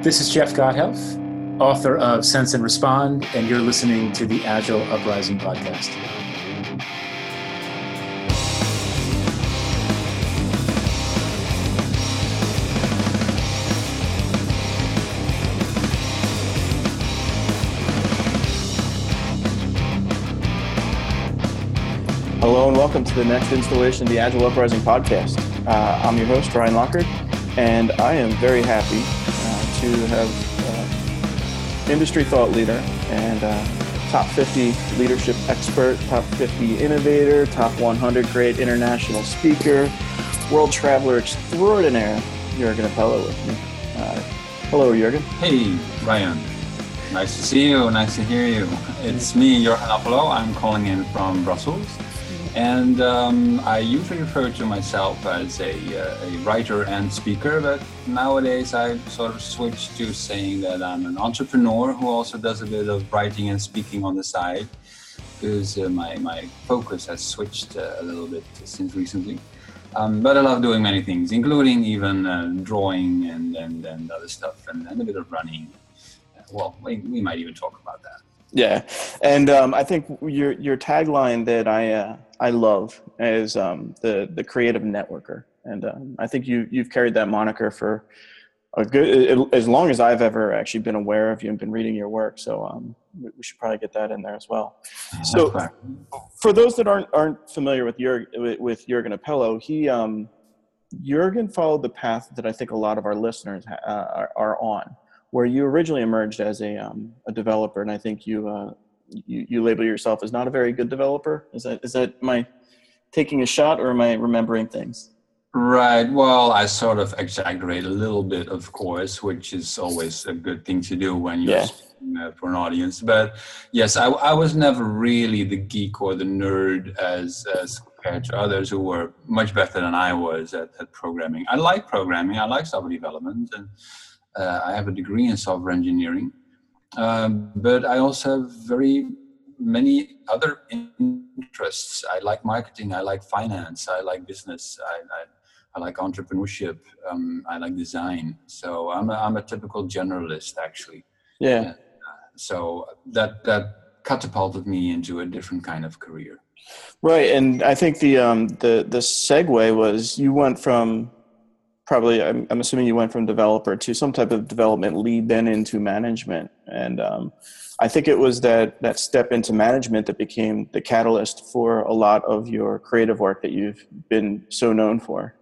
This is Jeff Gotthelf, author of Sense and Respond, and you're listening to the Agile Uprising podcast. Hello and welcome to the next installation of the Agile Uprising podcast. I'm your host, Ryan Lockard, and I am very happy to have industry thought leader and top 50 leadership expert, top 50 innovator, top 100 great international speaker, world traveler extraordinaire, Jürgen Appelo with me. Hello, Jürgen. Hey, Ryan. Nice to see you. Nice to hear you. It's me, Jürgen Appelo. I'm calling in from Brussels. And I usually refer to myself as a writer and speaker, but nowadays I've sort of switched to saying that I'm an entrepreneur who also does a bit of writing and speaking on the side, because my focus has switched a little bit since recently. But I love doing many things, including even drawing and other stuff, and a bit of running. Well, we might even talk about that. Yeah, and I think your tagline that I love is the creative networker, and I think you've carried that moniker for a good as long as I've ever actually been aware of you and been reading your work. So we should probably get that in there as well. So for those that aren't familiar with Jürgen Appelo, Jürgen followed the path that I think a lot of our listeners are on, where you originally emerged as a developer, and I think you label yourself as not a very good developer. Is that am I taking a shot, or am I remembering things? Right. Well, I sort of exaggerate a little bit, of course, which is always a good thing to do when you're speaking for an audience. But yes, I was never really the geek or the nerd as compared to others who were much better than I was at programming. I like programming. I like software development, and I have a degree in software engineering, but I also have very many other interests. I like marketing, I like finance, I like business, I like entrepreneurship, I like design. So I'm a typical generalist, actually. Yeah. So that catapulted me into a different kind of career. Right, and I think the segue was you went from probably, I'm assuming you went from developer to some type of development lead, then into management. And I think it was that step into management that became the catalyst for a lot of your creative work that you've been so known for.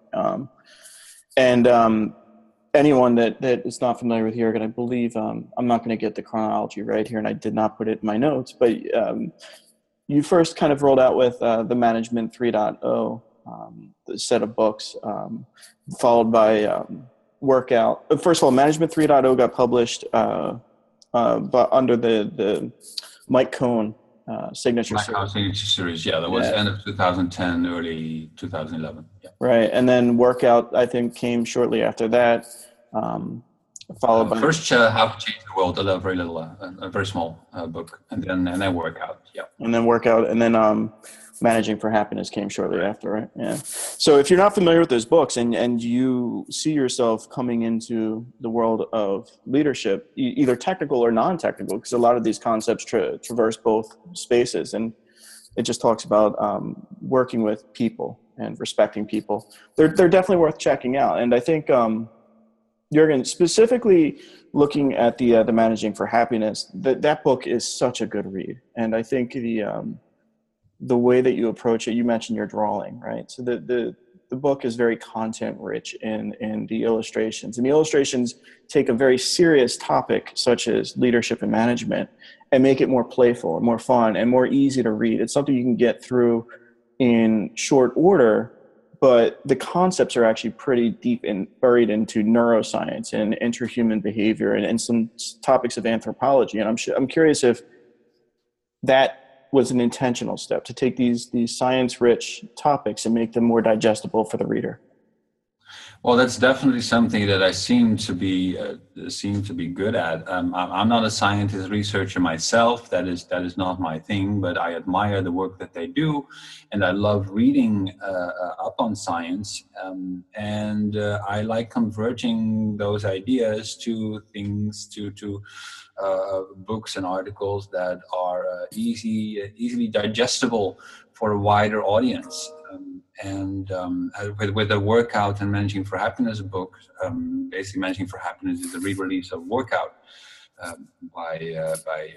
Anyone that is not familiar with Jürgen, I believe, I'm not going to get the chronology right here, and I did not put it in my notes, but you first kind of rolled out with the Management 3.0, the set of books, followed by Workout. First of all, Management 3.0 got published but under the Mike Cohn signature series. Mike Cohn signature series, yeah. That was end of 2010, early 2011. Yeah. Right, and then Workout, I think, came shortly after that. Followed by first How to Change the World, a very little, a very small book, and then Workout, yeah. And then Workout, and then Managing for Happiness came shortly after, right? Yeah. So if you're not familiar with those books and you see yourself coming into the world of leadership, either technical or non-technical, because a lot of these concepts traverse both spaces, and it just talks about working with people and respecting people. They're definitely worth checking out. And I think Jürgen, specifically looking at the Managing for Happiness, that book is such a good read. And I think the way that you approach it, you mentioned your drawing, right? So the book is very content rich in the illustrations, and the illustrations take a very serious topic such as leadership and management and make it more playful and more fun and more easy to read. It's something you can get through in short order, but the concepts are actually pretty deep and buried into neuroscience and interhuman behavior and some topics of anthropology. And I'm curious if that was an intentional step to take these science-rich topics and make them more digestible for the reader. Well, that's definitely something that I seem to be good at. I'm not a scientist researcher myself. That is not my thing. But I admire the work that they do, and I love reading up on science. And I like converting those ideas to things to books and articles that are easily digestible for a wider audience. With the Workout and Managing for Happiness book, basically Managing for Happiness is a re-release of Workout by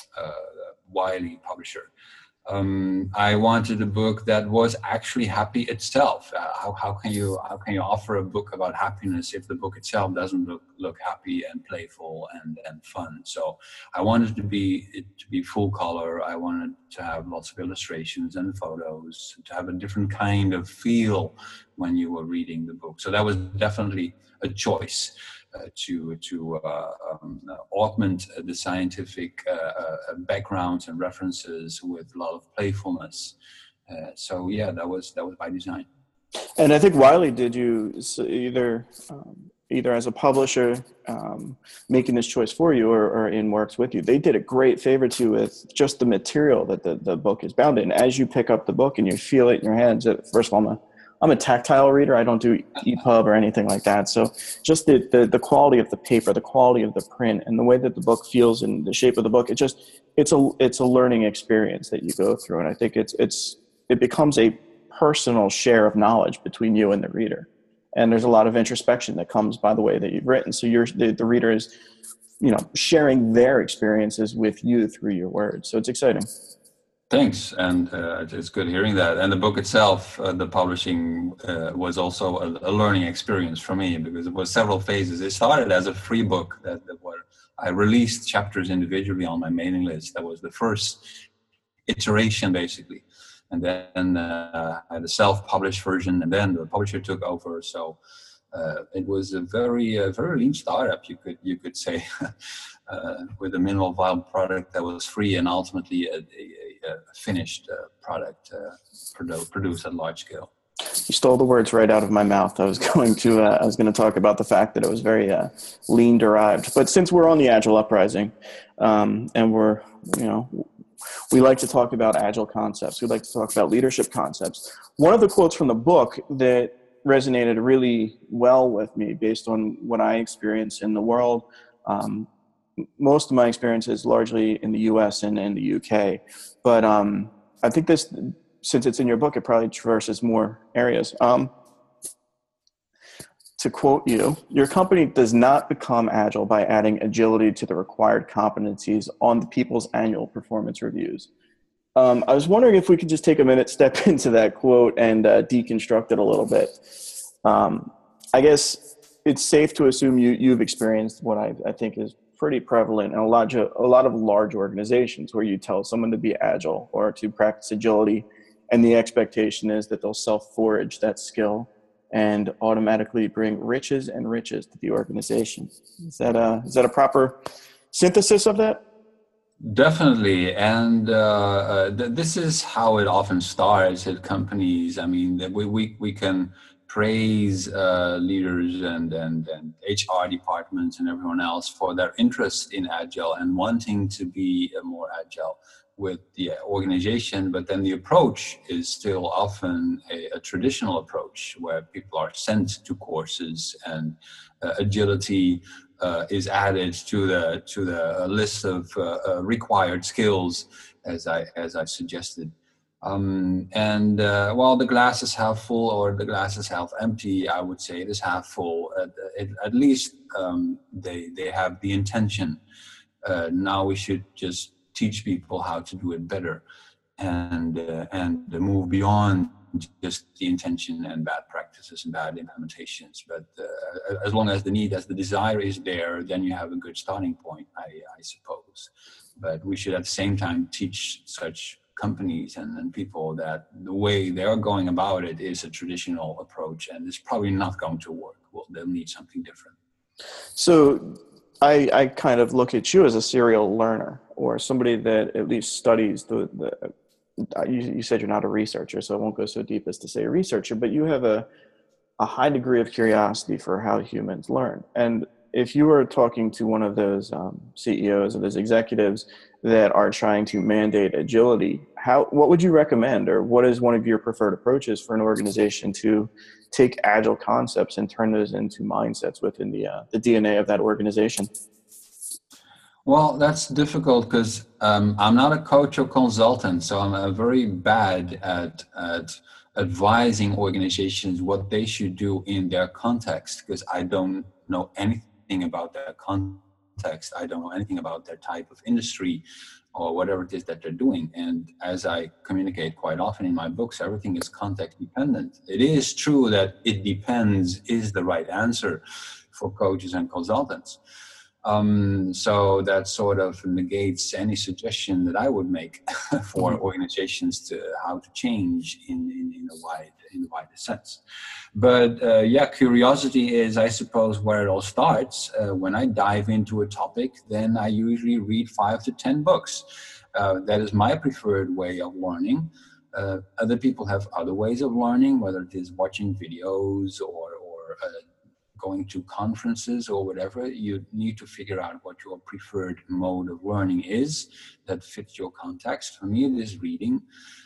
Wiley publisher. I wanted a book that was actually happy itself. How can you offer a book about happiness if the book itself doesn't look happy and playful and fun? So I wanted it to be full color. I wanted to have lots of illustrations and photos, to have a different kind of feel when you were reading the book. So that was definitely a choice. To augment the scientific backgrounds and references with a lot of playfulness. So yeah, that was by design. And I think Wiley did you either as a publisher making this choice for you or in works with you. They did a great favor to you with just the material that the book is bound in. As you pick up the book and you feel it in your hands, first of all, I'm a tactile reader. I don't do EPUB or anything like that. So just the quality of the paper, the quality of the print, and the way that the book feels and the shape of the book, it's a learning experience that you go through. And I think it becomes a personal share of knowledge between you and the reader. And there's a lot of introspection that comes by the way that you've written. So the reader is, sharing their experiences with you through your words. So it's exciting. Thanks, and it's good hearing that. And the book itself, the publishing was also a learning experience for me, because it was several phases. It started as a free book where I released chapters individually on my mailing list. That was the first iteration, basically. And then I had a self-published version, and then the publisher took over. So it was a very lean startup, you could say, with a minimal viable product that was free, and ultimately a finished product produced at large scale. You stole the words right out of my mouth. I was going to talk about the fact that it was very lean derived. But since we're on the Agile Uprising, and we like to talk about Agile concepts. We like to talk about leadership concepts. One of the quotes from the book that resonated really well with me based on what I experience in the world. Most of my experience is largely in the US and in the UK. But I think this, since it's in your book, it probably traverses more areas. To quote you, your company does not become agile by adding agility to the required competencies on the people's annual performance reviews. I was wondering if we could just take a minute, step into that quote and deconstruct it a little bit. I guess it's safe to assume you've experienced what I think is pretty prevalent in a lot of large organizations, where you tell someone to be agile or to practice agility, and the expectation is that they'll self-forage that skill and automatically bring riches and riches to the organization. Is that a proper synthesis of that? Definitely, and this is how it often starts at companies. I mean, we can praise leaders and HR departments and everyone else for their interest in Agile and wanting to be more agile with the organization, but then the approach is still often a traditional approach, where people are sent to courses and agility is added to the list of required skills, as I suggested. While the glass is half full or the glass is half empty, I would say it is half full. At least they have the intention. Now we should just teach people how to do it better, and move beyond just the intention and bad practices and bad implementations. But as long as the desire is there, then you have a good starting point, I suppose. But we should at the same time teach such companies and people that the way they're going about it is a traditional approach, and it's probably not going to work. Well, they'll need something different. So I kind of look at you as a serial learner, or somebody that at least studies you said you're not a researcher, so I won't go so deep as to say a researcher, but you have a a high degree of curiosity for how humans learn. And if you were talking to one of those CEOs or those executives that are trying to mandate agility, what would you recommend, or what is one of your preferred approaches for an organization to take agile concepts and turn those into mindsets within the DNA of that organization? Well, that's difficult because I'm not a coach or consultant, so I'm very bad at advising organizations what they should do in their context, because I don't know anything about their context. I don't know anything about their type of industry or whatever it is that they're doing. And as I communicate quite often in my books, everything is context dependent. It is true that it depends is the right answer for coaches and consultants. So that sort of negates any suggestion that I would make for organizations to how to change in a wider sense. But curiosity is, I suppose, where it all starts. When I dive into a topic, then I usually read 5 to 10 books. That is my preferred way of learning. Other people have other ways of learning, whether it is watching videos or going to conferences or whatever. You need to figure out what your preferred mode of learning is that fits your context. For me, it is reading,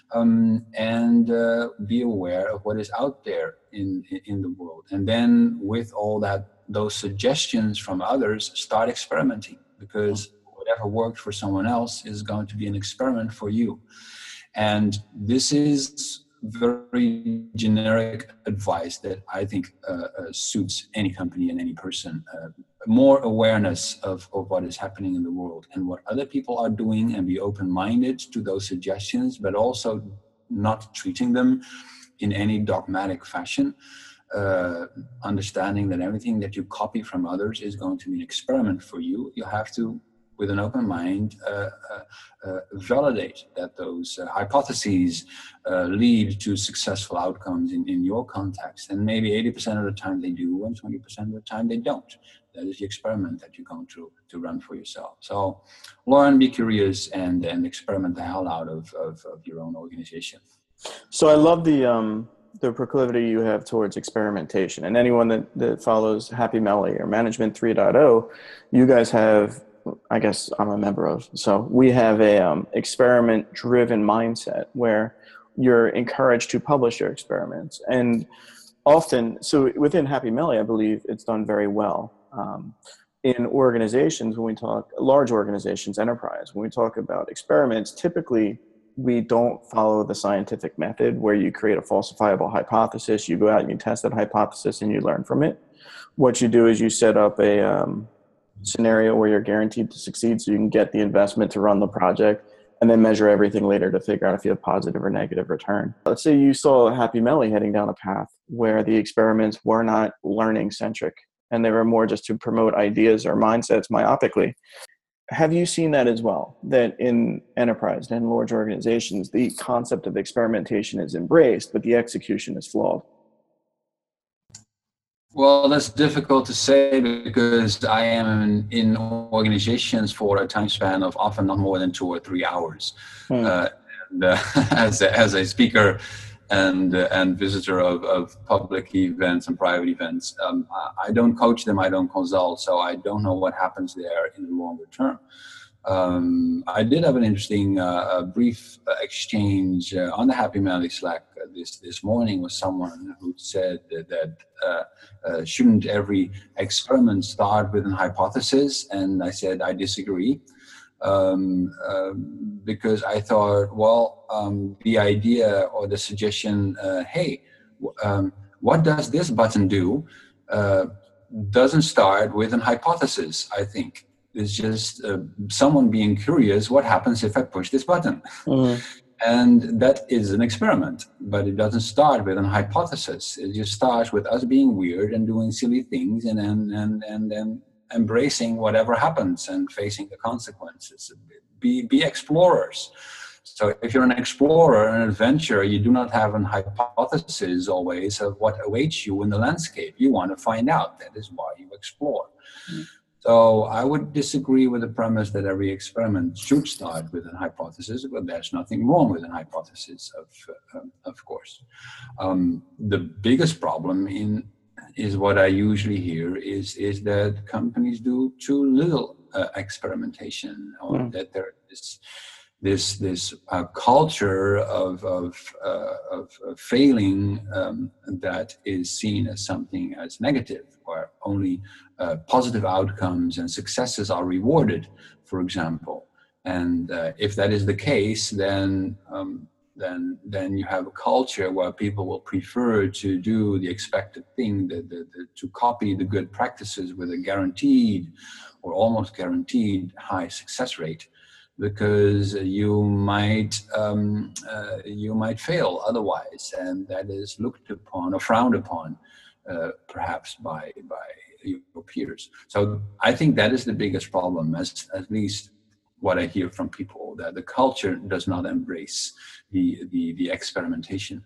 and be aware of what is out there in the world. And then with all those suggestions from others, start experimenting, because whatever worked for someone else is going to be an experiment for you. And this is very generic advice that I think suits any company and any person. More awareness of what is happening in the world and what other people are doing, and be open-minded to those suggestions, but also not treating them in any dogmatic fashion. Understanding that everything that you copy from others is going to be an experiment for you. You have to, with an open mind, validate that those hypotheses lead to successful outcomes in your context. And maybe 80% of the time they do, and 20% of the time they don't. That is the experiment that you're going to run for yourself. So learn, be curious, and experiment the hell out of your own organization. So I love the proclivity you have towards experimentation. And anyone that follows Happy Melly or Management 3.0, you guys have, I guess I'm a member of. So we have a experiment-driven mindset where you're encouraged to publish your experiments. And often, so within Happy Melly, I believe it's done very well. In organizations, when we talk, large organizations, enterprise, when we talk about experiments, typically we don't follow the scientific method where you create a falsifiable hypothesis, you go out and you test that hypothesis and you learn from it. What you do is you set up a scenario where you're guaranteed to succeed so you can get the investment to run the project, and then measure everything later to figure out if you have positive or negative return. Let's say you saw Happy Melly heading down a path where the experiments were not learning centric and they were more just to promote ideas or mindsets myopically. Have you seen that as well, that in enterprise and in large organizations, the concept of experimentation is embraced, but the execution is flawed? Well, that's difficult to say because I am in organizations for a time span of often not more than 2 or 3 hours. As a speaker and visitor of public events and private events, I don't coach them, I don't consult, so I don't know what happens there in the longer term. I did have an interesting brief exchange on the Happy Melly Slack this morning with someone who said that shouldn't every experiment start with an hypothesis? And I said I disagree, because I thought, well, the idea or the suggestion, hey, what does this button do, doesn't start with an hypothesis, I think. It's just someone being curious, what happens if I push this button? Mm-hmm. And that is an experiment, but it doesn't start with an hypothesis. It just starts with us being weird and doing silly things, and then embracing whatever happens and facing the consequences. Be explorers. So if you're an explorer, an adventurer, you do not have an hypothesis always of what awaits you in the landscape. You want to find out. That is why you explore. Mm-hmm. So I would disagree with the premise that every experiment should start with a hypothesis, but there's nothing wrong with an hypothesis, of course. The biggest problem is what I usually hear is that companies do too little experimentation, or that there is this culture of failing that is seen as something as negative, where only positive outcomes and successes are rewarded, for example. And if that is the case, then you have a culture where people will prefer to do the expected thing, to copy the good practices with a guaranteed or almost guaranteed high success rate, because you might fail otherwise, and that is looked upon or frowned upon, perhaps by your peers. So I think that is the biggest problem, at least what I hear from people, that the culture does not embrace the experimentation.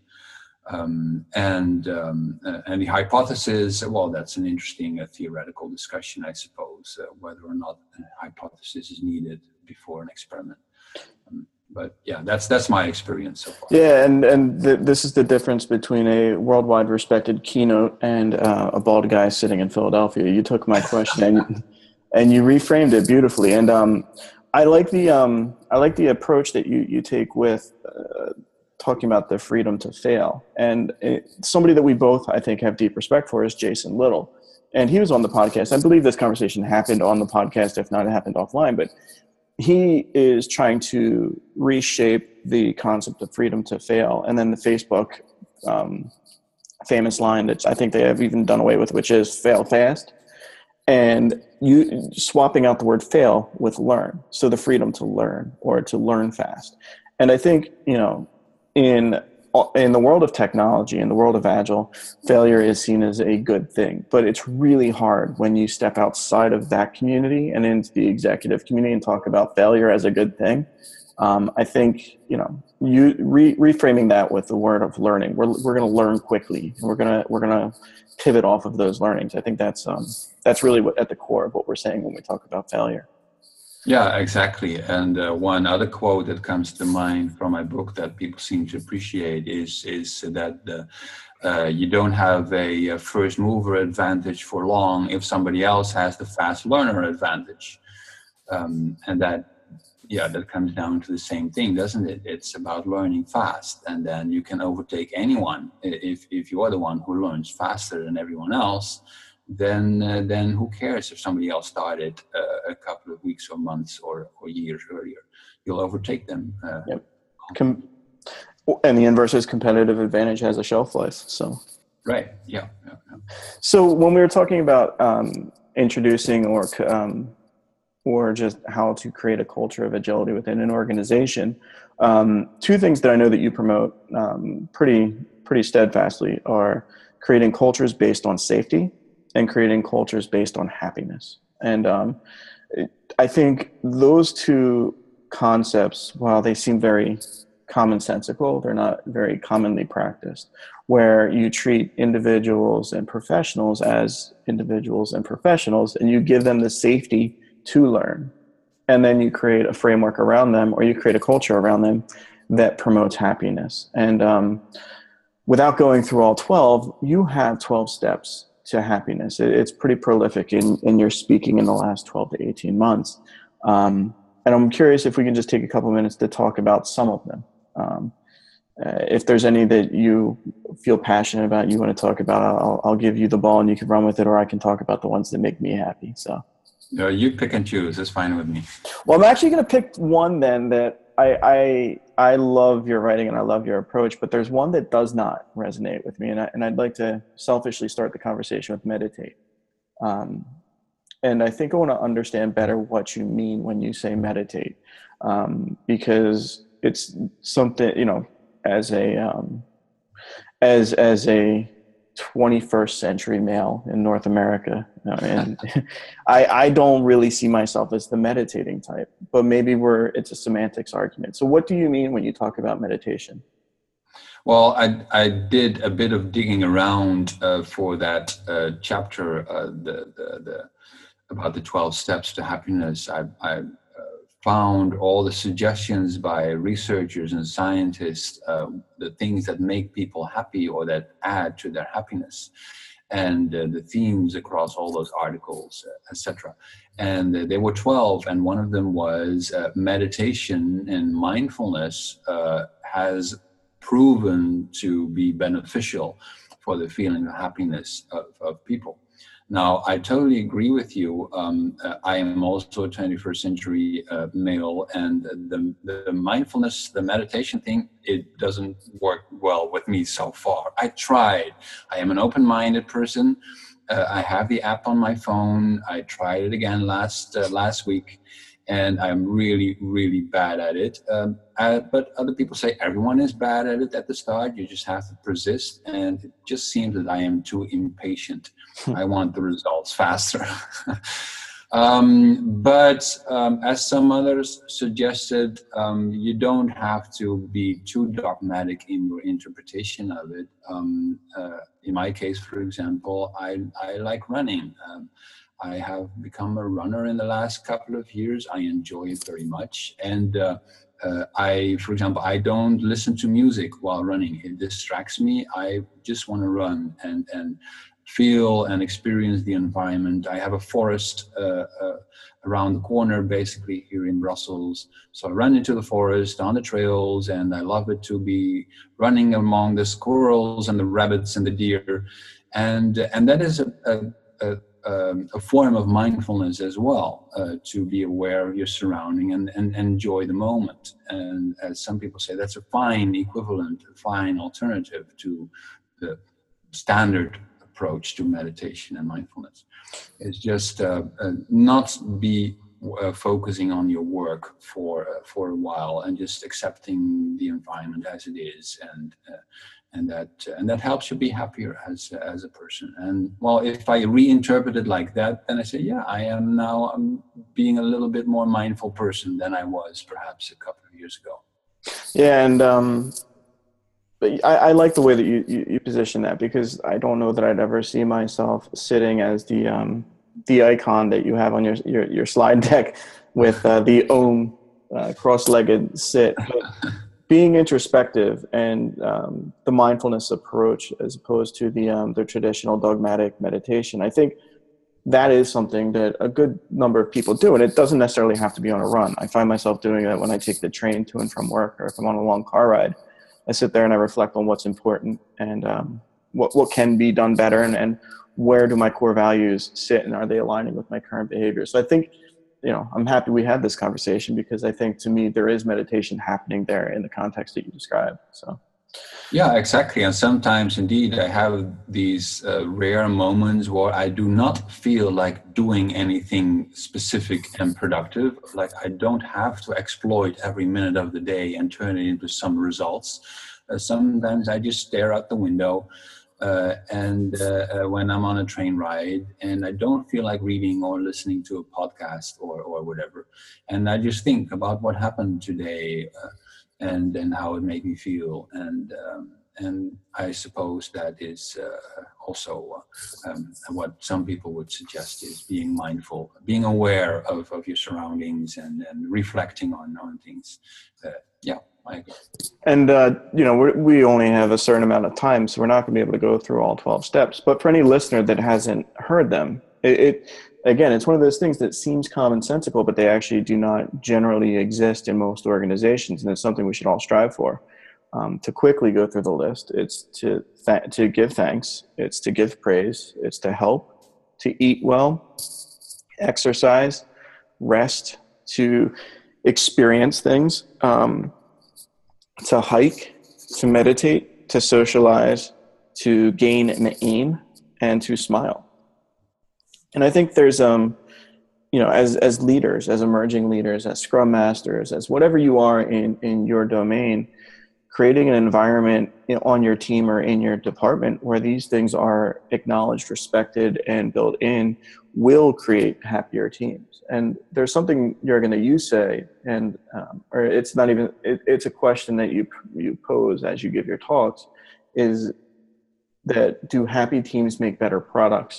And the hypothesis, well, that's an interesting theoretical discussion, I suppose, whether or not a hypothesis is needed before an experiment. But yeah, that's my experience so far. Yeah, and this is the difference between a worldwide respected keynote and a bald guy sitting in Philadelphia. You took my question and you reframed it beautifully. And I like the approach that you take with talking about the freedom to fail. And somebody that we both, I think, have deep respect for is Jason Little. And he was on the podcast. I believe this conversation happened on the podcast, if not, it happened offline. But he is trying to reshape the concept of freedom to fail. And then the Facebook famous line that I think they have even done away with, which is fail fast. And you swapping out the word fail with learn. So the freedom to learn, or to learn fast. And I think, in the world of technology, in the world of Agile, failure is seen as a good thing. But it's really hard when you step outside of that community and into the executive community and talk about failure as a good thing. I think, you reframing that with the word of learning. We're going to learn quickly. We're going to pivot off of those learnings. I think that's really at the core of what we're saying when we talk about failure. Yeah, exactly. And one other quote that comes to mind from my book that people seem to appreciate is that you don't have a first mover advantage for long if somebody else has the fast learner advantage. And that comes down to the same thing, doesn't it? It's about learning fast, and then you can overtake anyone if you are the one who learns faster than everyone else. Then who cares if somebody else started a couple of weeks or months or years earlier? You'll overtake them. Yep. And the inverse is competitive advantage has a shelf life. So right, yeah. So when we were talking about introducing or just how to create a culture of agility within an organization, two things that I know that you promote pretty steadfastly are creating cultures based on safety and creating cultures based on happiness. And I think those two concepts, while they seem very commonsensical, they're not very commonly practiced, where you treat individuals and professionals as individuals and professionals, and you give them the safety to learn. And then you create a framework around them, or you create a culture around them that promotes happiness. And without going through all 12, you have 12 steps to happiness. It's pretty prolific in your speaking in the last 12 to 18 months. And I'm curious if we can just take a couple minutes to talk about some of them. If there's any that you feel passionate about, you want to talk about, I'll give you the ball and you can run with it, or I can talk about the ones that make me happy. So no, you pick and choose. It's fine with me. Well, I'm actually going to pick one then that I love your writing and I love your approach, but there's one that does not resonate with me. And I'd like to selfishly start the conversation with meditate. And I think I want to understand better what you mean when you say meditate, because it's something, as a 21st century male in North America, and I don't really see myself as the meditating type, but maybe it's a semantics argument. So what do you mean when you talk about meditation? Well, I did a bit of digging around for that chapter, about the 12 steps to happiness, I found all the suggestions by researchers and scientists, the things that make people happy or that add to their happiness, and the themes across all those articles, etc. And there were 12, and one of them was meditation and mindfulness has proven to be beneficial for the feeling of happiness of people. Now, I totally agree with you. I am also a 21st century male, and the mindfulness, the meditation thing, it doesn't work well with me so far. I tried. I am an open-minded person. I have the app on my phone. I tried it again last week, and I'm really, really bad at it. But other people say everyone is bad at it at the start. You just have to persist. And it just seems that I am too impatient. I want the results faster. But as some others suggested, you don't have to be too dogmatic in your interpretation of it. In my case, for example, I like running. I have become a runner in the last couple of years. I enjoy it very much. And for example, I don't listen to music while running. It distracts me. I just want to run and feel and experience the environment. I have a forest around the corner, basically here in Brussels. So I run into the forest on the trails, and I love it to be running among the squirrels and the rabbits and the deer. And that is a form of mindfulness as well, to be aware of your surrounding and enjoy the moment. And as some people say, that's a fine equivalent, a fine alternative to the standard approach to meditation and mindfulness. It's just not be focusing on your work for a while and just accepting the environment as it is, and that helps you be happier as a person. And well, if I reinterpret it like that, then I say, yeah, I'm being a little bit more mindful person than I was perhaps a couple of years ago. Yeah, and but I like the way that you position that, because I don't know that I'd ever see myself sitting as the icon that you have on your slide deck with the Om cross-legged sit. But being introspective and the mindfulness approach, as opposed to the traditional dogmatic meditation, I think that is something that a good number of people do, and it doesn't necessarily have to be on a run. I find myself doing that when I take the train to and from work, or if I'm on a long car ride. I sit there and I reflect on what's important and what can be done better, and where do my core values sit, and are they aligning with my current behavior. So I think, I'm happy we had this conversation, because I think, to me, there is meditation happening there in the context that you described. So. Yeah, exactly. And sometimes indeed I have these rare moments where I do not feel like doing anything specific and productive. Like I don't have to exploit every minute of the day and turn it into some results. Sometimes I just stare out the window and when I'm on a train ride, and I don't feel like reading or listening to a podcast or whatever. And I just think about what happened today, and how it made me feel, and I suppose that is also what some people would suggest is being mindful, being aware of your surroundings, and reflecting on things. Yeah, I agree. And we only have a certain amount of time, so we're not going to be able to go through all 12 steps. But for any listener that hasn't heard them, again, it's one of those things that seems commonsensical, but they actually do not generally exist in most organizations, and it's something we should all strive for. To quickly go through the list, it's to give thanks, it's to give praise, it's to help, to eat well, exercise, rest, to experience things, to hike, to meditate, to socialize, to gain an aim, and to smile. And I think there's, as leaders, as emerging leaders, as scrum masters, as whatever you are in your domain, creating an environment on your team or in your department where these things are acknowledged, respected, and built in will create happier teams. And there's something, Jürgen, that you say, and or it's not even, it's a question that you pose as you give your talks, is that do happy teams make better products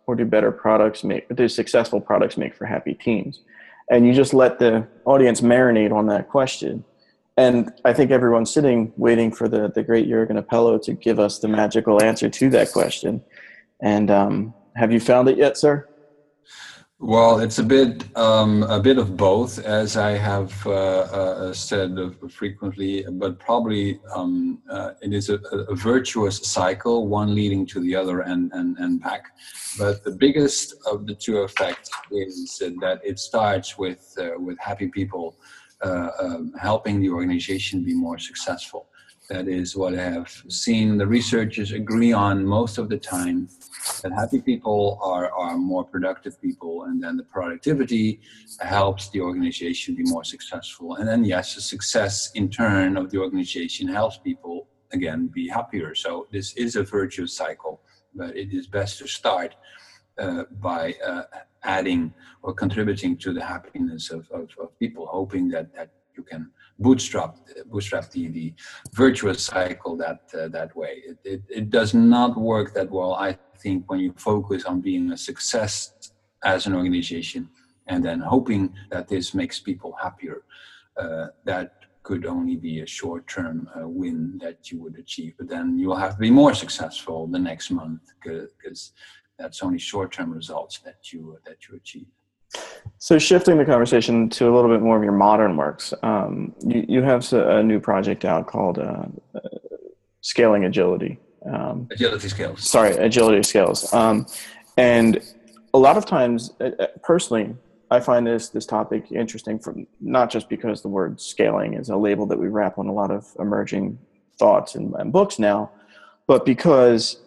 or do successful products make for happy teams? And you just let the audience marinate on that question. And I think everyone's sitting waiting for the great Jürgen Appelo to give us the magical answer to that question. And have you found it yet, sir? Well, it's a bit of both, as I have said frequently, but probably it is a virtuous cycle, one leading to the other and back. But the biggest of the two effects is that it starts with happy people helping the organization be more successful. That is what I have seen the researchers agree on most of the time, that happy people are more productive people, and then the productivity helps the organization be more successful. And then, yes, the success in turn of the organization helps people, again, be happier. So this is a virtuous cycle, but it is best to start by adding or contributing to the happiness of people, hoping that you can bootstrap the virtuous cycle that way. It does not work that well, I think, when you focus on being a success as an organization and then hoping that this makes people happier. That could only be a short-term win that you would achieve, but then you'll have to be more successful the next month, because that's only short-term results that you achieve. So shifting the conversation to a little bit more of your modern works, you have a new project out called Scaling Agility. Agility Scales. Sorry, Agility Scales. And a lot of times, personally, I find this topic interesting, from not just because the word scaling is a label that we wrap on a lot of emerging thoughts and books now, but because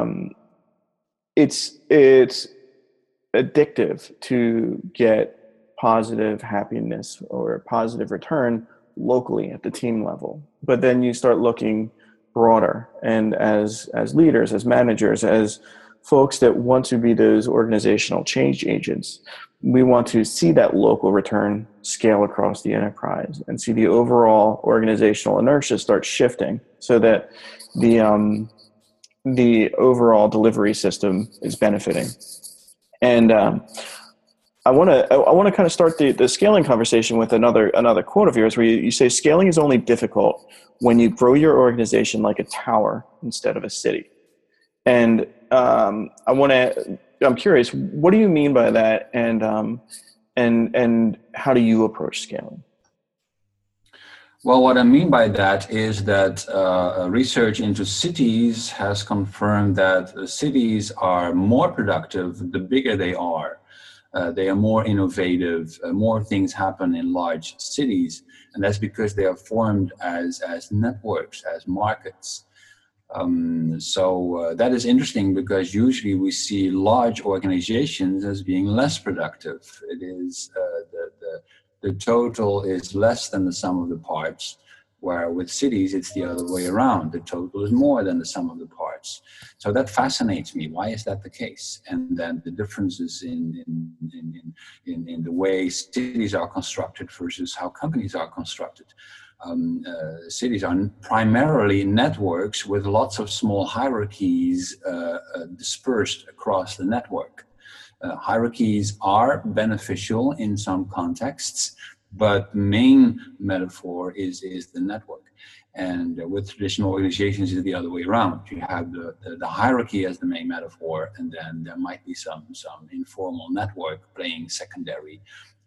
it's addictive to get positive happiness or positive return locally at the team level. But then you start looking broader, and as leaders, as managers, as folks that want to be those organizational change agents, we want to see that local return scale across the enterprise and see the overall organizational inertia start shifting, so that the overall delivery system is benefiting. And I want to kind of start the scaling conversation with another quote of yours, where you say scaling is only difficult when you grow your organization like a tower instead of a city. And I'm curious, what do you mean by that? And how do you approach scaling? Well, what I mean by that is that research into cities has confirmed that cities are more productive the bigger they are. They are more innovative, more things happen in large cities, and that's because they are formed as networks, as markets. So that is interesting, because usually we see large organizations as being less productive. It is the total is less than the sum of the parts, where with cities it's the other way around. The total is more than the sum of the parts. So that fascinates me. Why is that the case? And then the differences in the way cities are constructed versus how companies are constructed. Cities are primarily networks with lots of small hierarchies dispersed across the network. Hierarchies are beneficial in some contexts, but the main metaphor is the network. And with traditional organizations, it's the other way around. You have the hierarchy as the main metaphor, and then there might be some informal network playing a secondary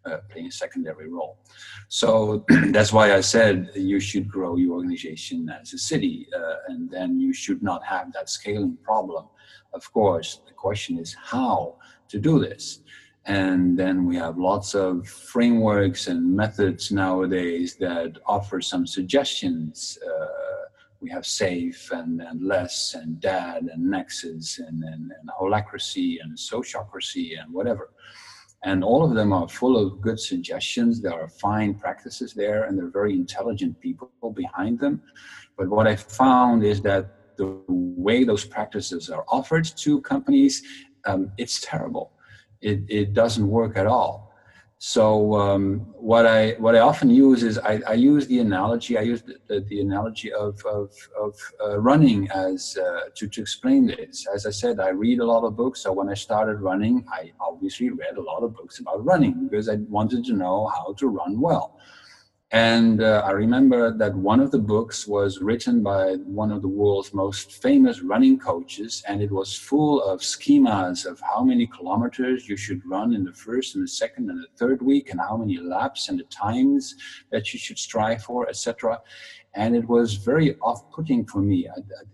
role. So that's why I said you should grow your organization as a city, and then you should not have that scaling problem. Of course, the question is how to do this. And then we have lots of frameworks and methods nowadays that offer some suggestions. We have SAFe and LESS and DAD and Nexus and Holacracy and Sociocracy and whatever. And all of them are full of good suggestions. There are fine practices there, and there are very intelligent people behind them. But what I found is that the way those practices are offered to companies, it's terrible. It doesn't work at all. So what I often use is I use the analogy. I use the analogy of running as to explain this. As I said, I read a lot of books. So when I started running, I obviously read a lot of books about running because I wanted to know how to run well. And I remember that one of the books was written by one of the world's most famous running coaches, and it was full of schemas of how many kilometers you should run in the first and the second and the third week, and how many laps and the times that you should strive for, etc. And it was very off-putting for me.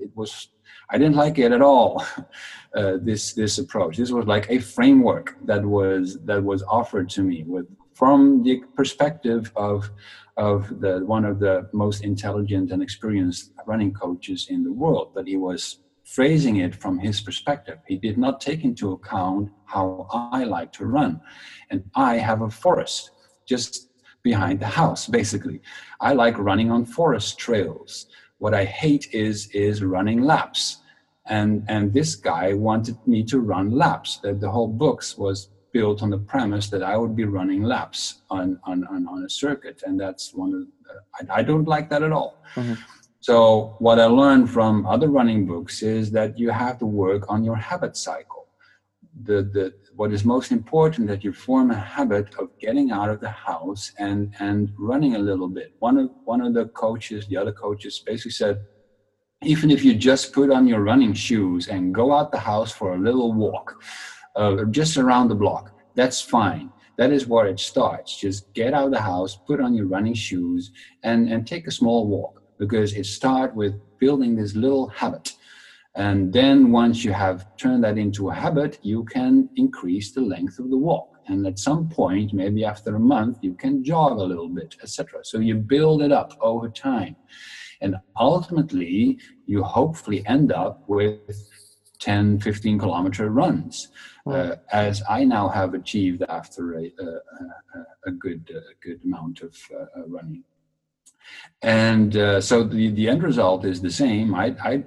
I didn't like it at all. This approach. This was like a framework that was offered to me from the perspective of one of the most intelligent and experienced running coaches in the world, but he was phrasing it from his perspective. He did not take into account how I like to run. And I have a forest just behind the house, basically. I like running on forest trails. What I hate is running laps. And this guy wanted me to run laps. The whole book was built on the premise that I would be running laps on a circuit, and that's I don't like that at all. Mm-hmm. So what I learned from other running books is that you have to work on your habit cycle. What is most important, that you form a habit of getting out of the house and running a little bit. One of the other coaches basically said, even if you just put on your running shoes and go out the house for a little walk, just around the block, that's fine. That is where it starts. Just get out of the house, put on your running shoes, and take a small walk, because it starts with building this little habit. And then once you have turned that into a habit, you can increase the length of the walk. And at some point, maybe after a month, you can jog a little bit, etc. So you build it up over time. And ultimately, you hopefully end up with 10, 15 kilometer runs, as I now have achieved after a good amount of running. And so the end result is the same. I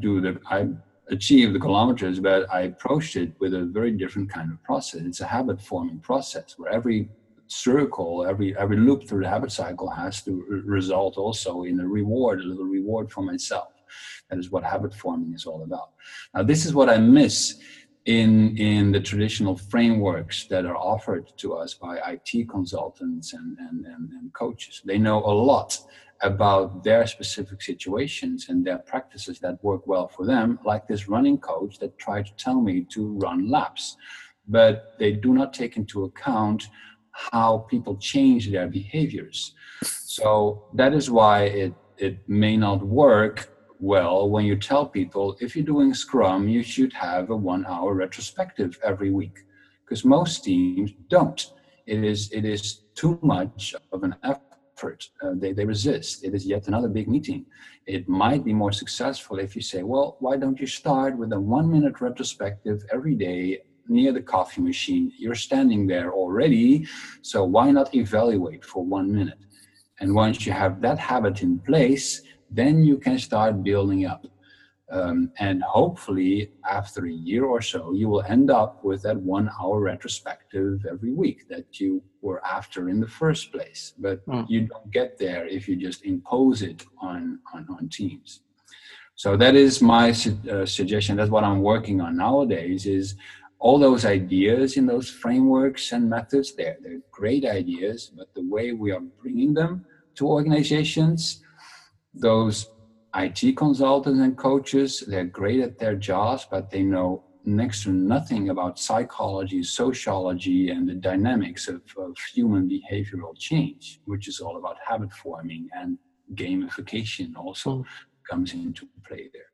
achieve the kilometers, but I approached it with a very different kind of process. It's a habit forming process where every circle, every loop through the habit cycle has to result also in a little reward for myself. That is what habit forming is all about. Now, this is what I miss in the traditional frameworks that are offered to us by IT consultants and coaches. They know a lot about their specific situations and their practices that work well for them, like this running coach that tried to tell me to run laps. But they do not take into account how people change their behaviors. So that is why it may not work well when you tell people, if you're doing Scrum, you should have a 1 hour retrospective every week, because most teams don't. It is too much of an effort. They resist. It is yet another big meeting. It might be more successful if you say, well, why don't you start with a 1 minute retrospective every day near the coffee machine? You're standing there already, so why not evaluate for 1 minute? And once you have that habit in place, then you can start building up. And hopefully after a year or so, you will end up with that 1 hour retrospective every week that you were after in the first place. But you don't get there if you just impose it on teams. So that is my suggestion. That's what I'm working on nowadays, is all those ideas in those frameworks and methods. They're great ideas, but the way we are bringing them to organizations, those IT consultants and coaches, they're great at their jobs, but they know next to nothing about psychology, sociology, and the dynamics of human behavioral change, which is all about habit forming, and gamification also comes into play there.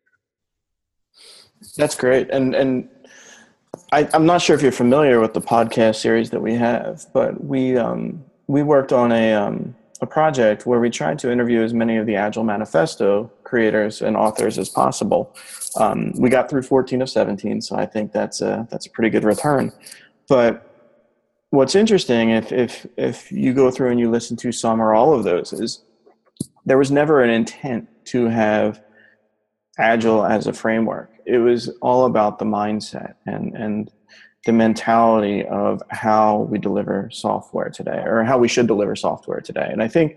That's great. And I'm not sure if you're familiar with the podcast series that we have, but we worked on a project where we tried to interview as many of the Agile Manifesto creators and authors as possible. We got through 14 of 17, so I think that's a pretty good return. But what's interesting, if you go through and you listen to some or all of those, is there was never an intent to have Agile as a framework. It was all about the mindset and the mentality of how we deliver software today, or how we should deliver software today. And I think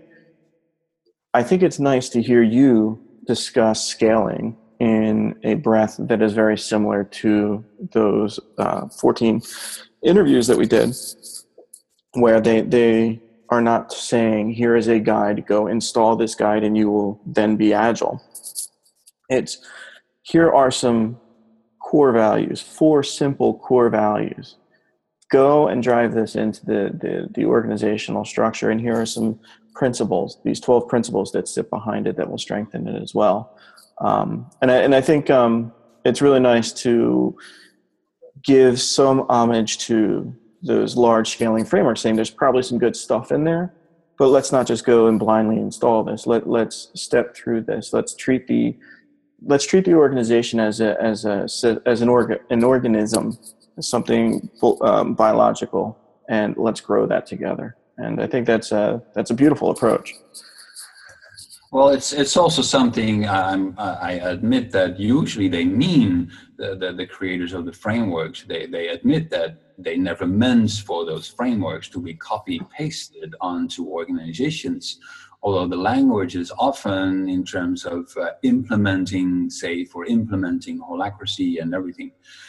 it's nice to hear you discuss scaling in a breath that is very similar to those 14 interviews that we did, where they are not saying, here is a guide, go install this guide and you will then be agile. It's, here are some core values, 4 simple core values. Go and drive this into the organizational structure, and here are some principles, these 12 principles that sit behind it that will strengthen it as well. And I think it's really nice to give some homage to those large scaling frameworks, saying there's probably some good stuff in there, but let's not just go and blindly install this. Let's step through this. Let's treat the organization as an organism, as something biological, and let's grow that together. And I think that's a beautiful approach. Well, it's also something I admit that usually they mean, the creators of the frameworks, they admit that they never meant for those frameworks to be copy pasted onto organizations, although the language is often in terms of implementing SAFe or implementing Holacracy and everything.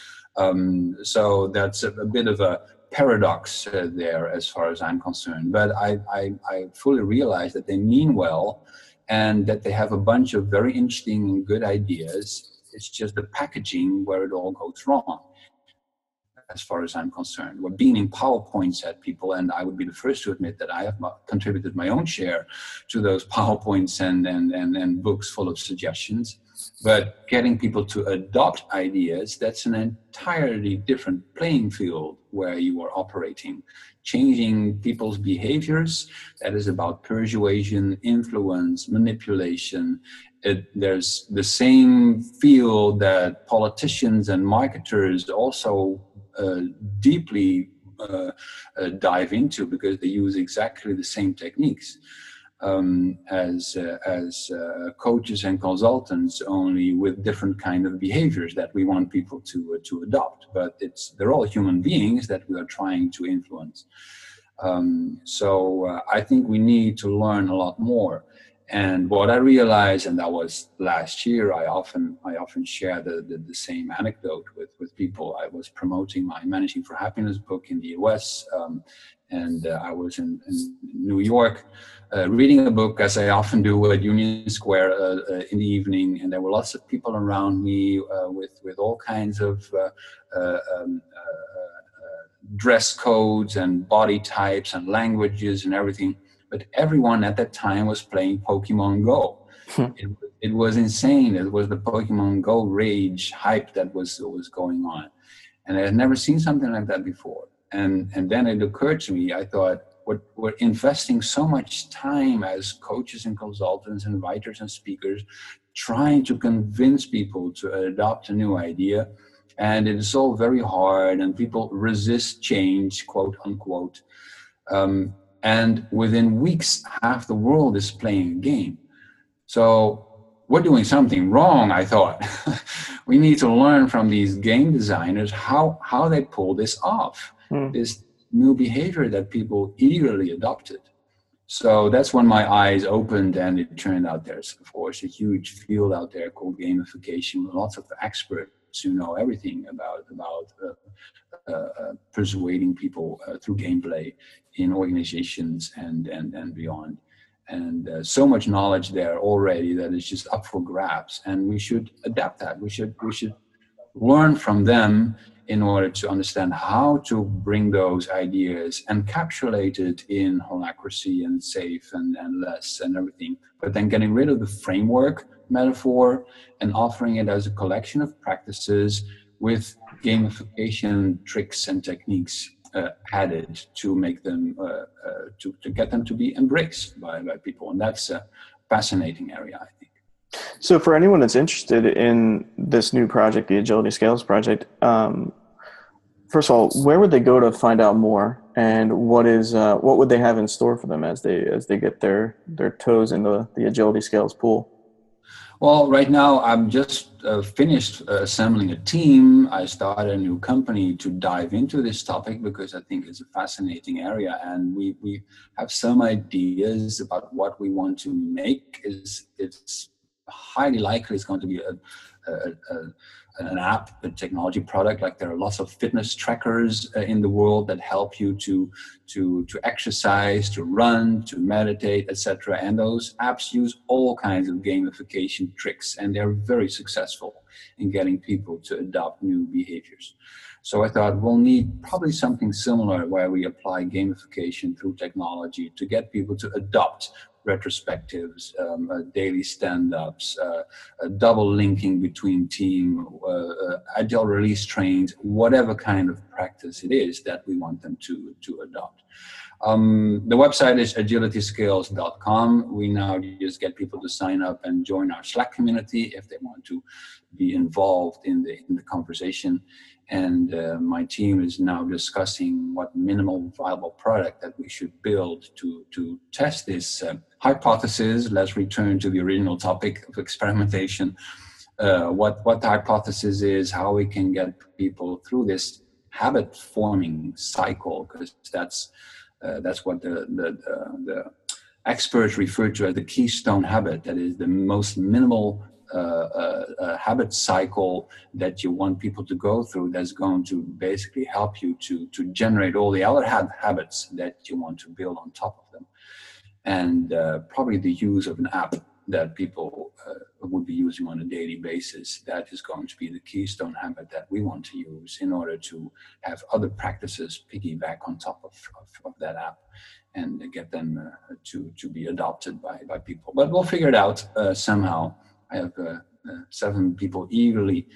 So that's a bit of a paradox there as far as I'm concerned. But I fully realize that they mean well, and that they have a bunch of very interesting and good ideas. It's just the packaging where it all goes wrong, as far as I'm concerned. We're beaming PowerPoints at people, and I would be the first to admit that I have contributed my own share to those PowerPoints and books full of suggestions. But getting people to adopt ideas, that's an entirely different playing field where you are operating. Changing people's behaviors, that is about persuasion, influence, manipulation. There's the same field that politicians and marketers also deeply dive into, because they use exactly the same techniques as coaches and consultants, only with different kind of behaviors that we want people to adopt. But they're all human beings that we are trying to influence. So I think we need to learn a lot more. And what I realized, and that was last year, I often share the same anecdote with people. I was promoting my Managing for Happiness book in the US, and I was in New York reading a book, as I often do at Union Square in the evening, and there were lots of people around me with all kinds of dress codes and body types and languages and everything. But everyone at that time was playing Pokemon Go. It was insane. It was the Pokemon Go rage hype that was going on. And I had never seen something like that before. And then it occurred to me, I thought, we're investing so much time as coaches and consultants and writers and speakers trying to convince people to adopt a new idea. And it is all very hard, and people resist change, quote unquote. And within weeks, half the world is playing a game. So we're doing something wrong, I thought. We need to learn from these game designers how they pull this off, this new behavior that people eagerly adopted. So that's when my eyes opened, and it turned out there's, of course, a huge field out there called gamification, with lots of experts who know everything about persuading people through gameplay in organizations and beyond. And so much knowledge there already that is just up for grabs, and we should adapt that. We should learn from them in order to understand how to bring those ideas encapsulated in Holacracy and SAFe and LeSS and everything, but then getting rid of the framework metaphor and offering it as a collection of practices with gamification tricks and techniques added to make them to get them to be embraced by people. And that's a fascinating area, I think. So for anyone that's interested in this new project, the Agility Scales project, first of all, where would they go to find out more, and what would they have in store for them as they get their toes in the Agility Scales pool? Well, right now I'm just finished assembling a team. I started a new company to dive into this topic because I think it's a fascinating area, and we have some ideas about what we want to make. It's highly likely it's going to be an app, a technology product. Like there are lots of fitness trackers in the world that help you to exercise, to run, to meditate, etc. And those apps use all kinds of gamification tricks, and they're very successful in getting people to adopt new behaviors. So I thought we'll need probably something similar where we apply gamification through technology to get people to adopt retrospectives, daily stand-ups, double linking between team, agile release trains, whatever kind of practice it is that we want them to adopt. The website is agilityskills.com. We now just get people to sign up and join our Slack community if they want to be involved in the conversation. And my team is now discussing what minimal viable product that we should build to test this hypothesis. Let's return to the original topic of experimentation. What the hypothesis is, how we can get people through this habit forming cycle, because that's what the experts refer to as the keystone habit. That is the most minimal habit cycle that you want people to go through, that's going to basically help you to generate all the other habits that you want to build on top of them. And probably the use of an app that people would be using on a daily basis, that is going to be the keystone habit that we want to use in order to have other practices piggyback on top of that app and get them to be adopted by people. But we'll figure it out somehow. I have 7 people eagerly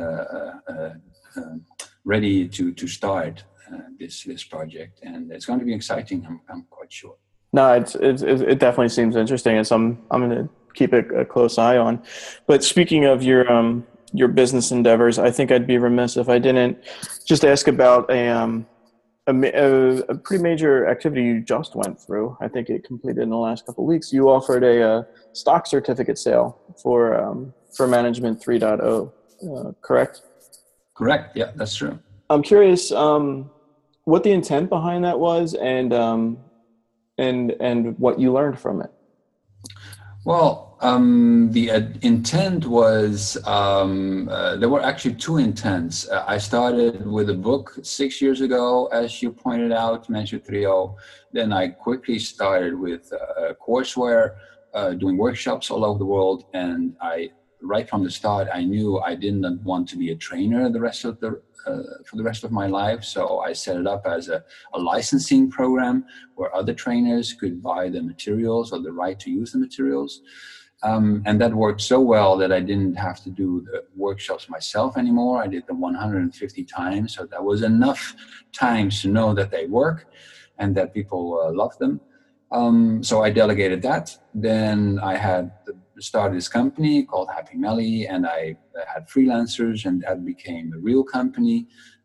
ready to start this project, and it's going to be exciting. I'm quite sure. No, it definitely seems interesting, and I'm going to keep a close eye on. But speaking of your business endeavors, I think I'd be remiss if I didn't just ask about a pretty major activity you just went through. I think it completed in the last couple of weeks. You offered a stock certificate sale for Management 3.0, correct? Correct. Yeah, that's true. I'm curious what the intent behind that was, and what you learned from it. Well, the intent was, there were actually 2 intents. I started with a book 6 years ago, as you pointed out, Management 3.0. Then I quickly started with courseware, doing workshops all over the world. And right from the start, I knew I didn't want to be a trainer for the rest of my life. So I set it up as a licensing program where other trainers could buy the materials or the right to use the materials. And that worked so well that I didn't have to do the workshops myself anymore. I did them 150 times. So that was enough times to know that they work and that people love them. So I delegated that. Then I had started this company called Happy Melly, and I had freelancers, and that became a real company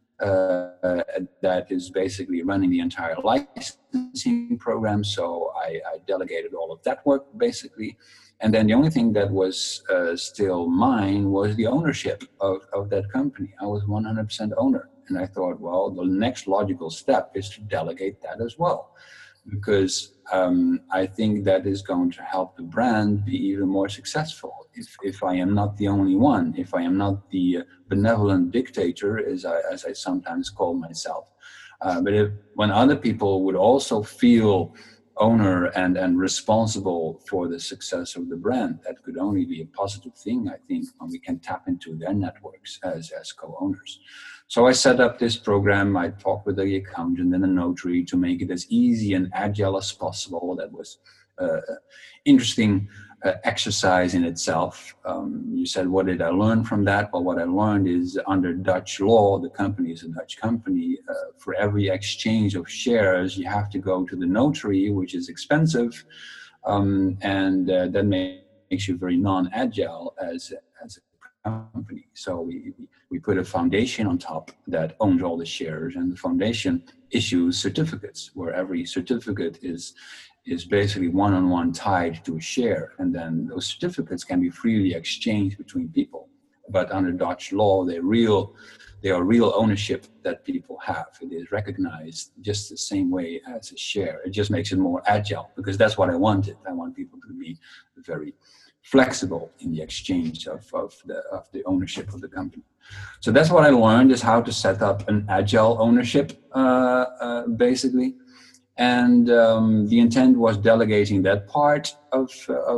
that is basically running the entire licensing program. So I delegated all of that work basically. And then the only thing that was still mine was the ownership of that company. I was 100% owner. And I thought, well, the next logical step is to delegate that as well, because I think that is going to help the brand be even more successful. If I am not the only one, if I am not the benevolent dictator, as I sometimes call myself, but when other people would also feel owner and responsible for the success of the brand, that could only be a positive thing, I think, when we can tap into their networks as co-owners. So I set up this program. I talked with the accountant and the notary to make it as easy and agile as possible. That was interesting exercise in itself. You said, what did I learn from that? Well, what I learned is under Dutch law, the company is a Dutch company. For every exchange of shares, you have to go to the notary, which is expensive. And that makes you very non-agile as a company. So we put a foundation on top that owns all the shares, and the foundation issues certificates, where every certificate is is basically one-on-one tied to a share, and then those certificates can be freely exchanged between people. But under Dutch law, they are real ownership that people have. It is recognized just the same way as a share. It just makes it more agile, because that's what I wanted. I want people to be very flexible in the exchange of the ownership of the company. So that's what I learned, is how to set up an agile ownership, basically. And the intent was delegating that part of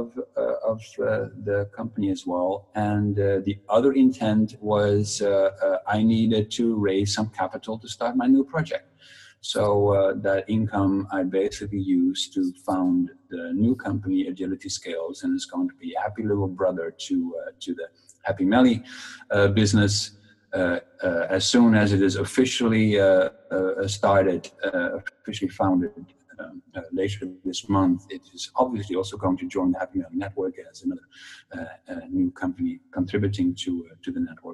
the company as well. And the other intent was I needed to raise some capital to start my new project. So that income I basically used to found the new company, Agility Scales, and it's going to be a happy little brother to the Happy Melly business. As soon as it is officially started, officially founded later this month, it is obviously also going to join the Happy Melly network as another new company contributing to the network.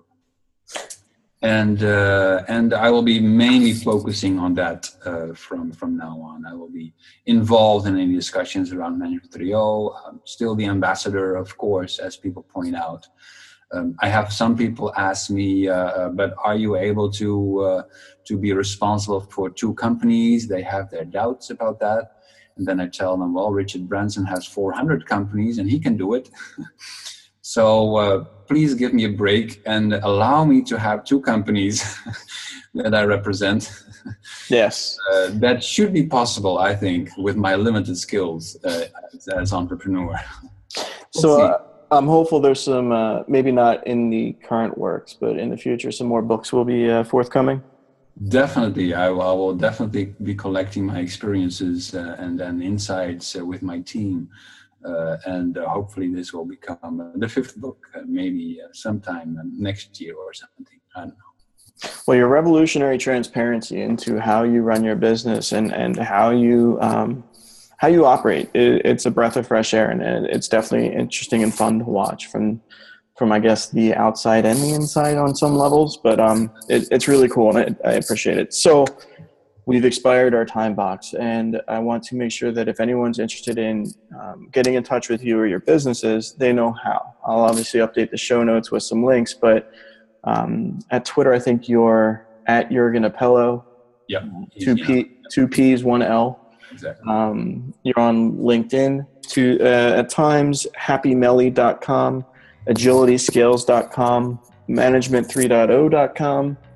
And I will be mainly focusing on that from now on. I will be involved in any discussions around Management 3.0. I'm still the ambassador, of course, as people point out. I have some people ask me, but are you able to be responsible for 2 companies? They have their doubts about that. And then I tell them, well, Richard Branson has 400 companies and he can do it. So please give me a break and allow me to have 2 companies that I represent. Yes. That should be possible, I think, with my limited skills as entrepreneur. So I'm hopeful there's some, maybe not in the current works, but in the future, some more books will be forthcoming. Definitely. I will definitely be collecting my experiences and insights with my team. And hopefully this will become the 5th book, maybe sometime next year or something. I don't know. Well, your revolutionary transparency into how you run your business and how you operate, it's a breath of fresh air, and it's definitely interesting and fun to watch from I guess the outside and the inside on some levels, but it's really cool, and I appreciate it. So we've expired our time box, and I want to make sure that if anyone's interested in getting in touch with you or your businesses, they know how. I'll obviously update the show notes with some links, but at Twitter, I think you're at Jurgen Appelo. Yep. 2 P's, 1 L. Exactly. You're on LinkedIn at times, happymelly.com, agilityscales.com, management3.0.com.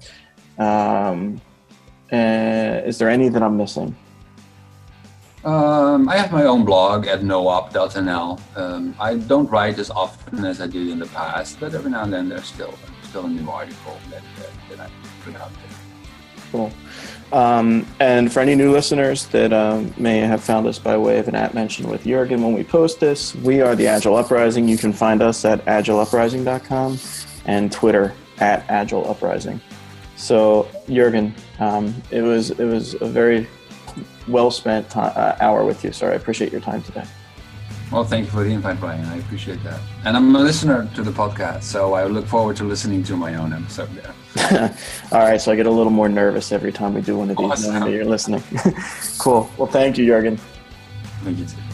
Is there any that I'm missing? I have my own blog at noop.nl. I don't write as often as I did in the past, but every now and then there's still a new article that I put out there. Cool. And for any new listeners that may have found us by way of an @ mention with Jurgen when we post this, we are the Agile Uprising. You can find us at agileuprising.com and Twitter at agileuprising. So Jurgen, it was a very well spent hour with you. So I appreciate your time today. Well, thank you for the invite, Brian. I appreciate that. And I'm a listener to the podcast, so I look forward to listening to my own episode there. All right, so I get a little more nervous every time we do one of these, knowing that you're listening. Cool. Well, thank you, Jurgen. Thank you too.